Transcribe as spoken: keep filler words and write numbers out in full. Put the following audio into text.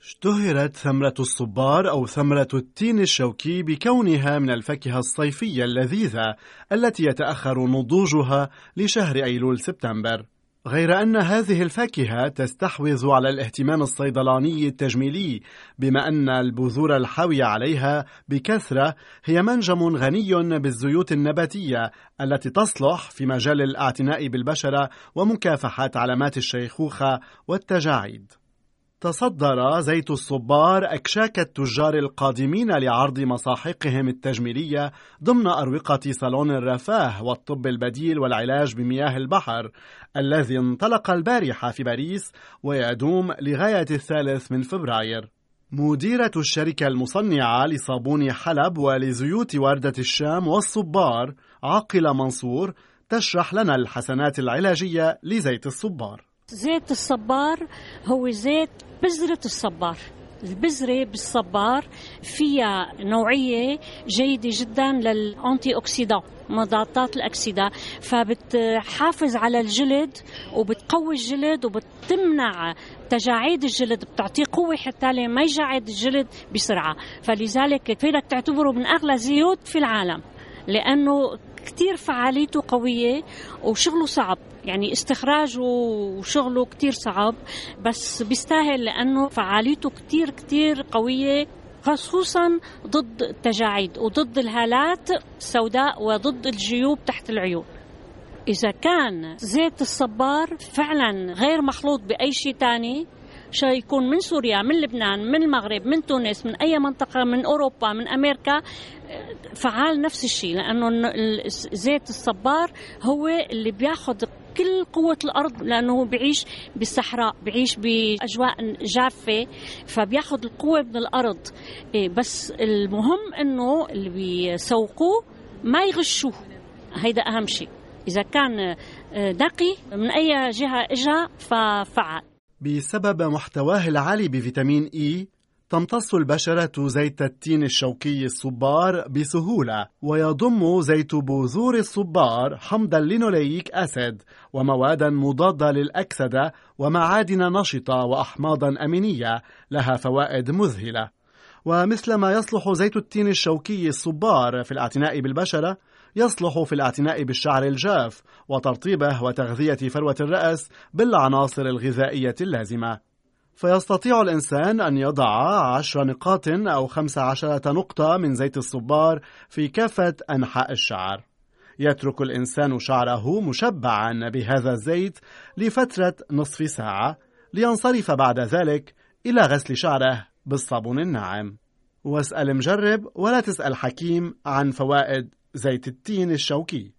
اشتهرت ثمرة الصبار أو ثمرة التين الشوكي بكونها من الفاكهة الصيفية اللذيذة التي يتأخر نضوجها لشهر أيلول سبتمبر، غير أن هذه الفاكهة تستحوذ على الاهتمام الصيدلاني التجميلي، بما أن البذور الحاوية عليها بكثرة هي منجم غني بالزيوت النباتية التي تصلح في مجال الاعتناء بالبشرة ومكافحة علامات الشيخوخة والتجاعيد. تصدر زيت الصبار أكشاك التجار القادمين لعرض مصاحقهم التجميلية ضمن أروقة صالون الرفاه والطب البديل والعلاج بمياه البحر الذي انطلق البارحة في باريس ويدوم لغاية الثالث من فبراير. مديرة الشركة المصنعة لصابون حلب ولزيوت وردة الشام والصبار عاقلة منصور تشرح لنا الحسنات العلاجية لزيت الصبار. زيت الصبار هو زيت بذرة الصبار. البذرة بالصبار فيها نوعية جيدة جدا للأنتي أوكسيدان، مضادات الأكسدة، فبتحافظ على الجلد وبتقوي الجلد وبتمنع تجاعيد الجلد، بتعطيه قوة حتى ما يجعد الجلد بسرعة. فلذلك فيك تعتبره من أغلى زيوت في العالم، لأنه كتير فعاليته قوية وشغله صعب، يعني استخراجه وشغله كتير صعب، بس بيستاهل لأنه فعاليته كتير كتير قوية، خصوصا ضد التجاعيد وضد الهالات السوداء وضد الجيوب تحت العيون. إذا كان زيت الصبار فعلا غير مخلوط بأي شيء تاني، شيء يكون من سوريا، من لبنان، من المغرب، من تونس، من أي منطقة، من أوروبا، من أمريكا، فعال نفس الشيء، لأنه زيت الصبار هو اللي بياخد كل قوة الأرض، لأنه بيعيش بالصحراء، بيعيش بأجواء جافة، فبياخد القوة من الأرض. بس المهم أنه اللي بيسوقوه ما يغشوه، هيدا أهم شيء. إذا كان نقي من أي جهة إجا ففعال. بسبب محتواه العالي بفيتامين إي تمتص البشرة زيت التين الشوكي الصبار بسهولة، ويضم زيت بذور الصبار حمض اللينوليك أسيد وموادا مضادة للأكسدة ومعادن نشطة وأحماضا أمينية لها فوائد مذهلة. ومثل ما يصلح زيت التين الشوكي الصبار في الاعتناء بالبشرة، يصلح في الاعتناء بالشعر الجاف وترطيبه وتغذية فروة الرأس بالعناصر الغذائية اللازمة. فيستطيع الإنسان أن يضع عشر نقاط أو خمس عشرة نقطة من زيت الصبار في كافة أنحاء الشعر. يترك الإنسان شعره مشبعا بهذا الزيت لفترة نصف ساعة، لينصرف بعد ذلك إلى غسل شعره بالصابون الناعم. واسأل مجرب ولا تسأل حكيم عن فوائد زيت التين الشوكي.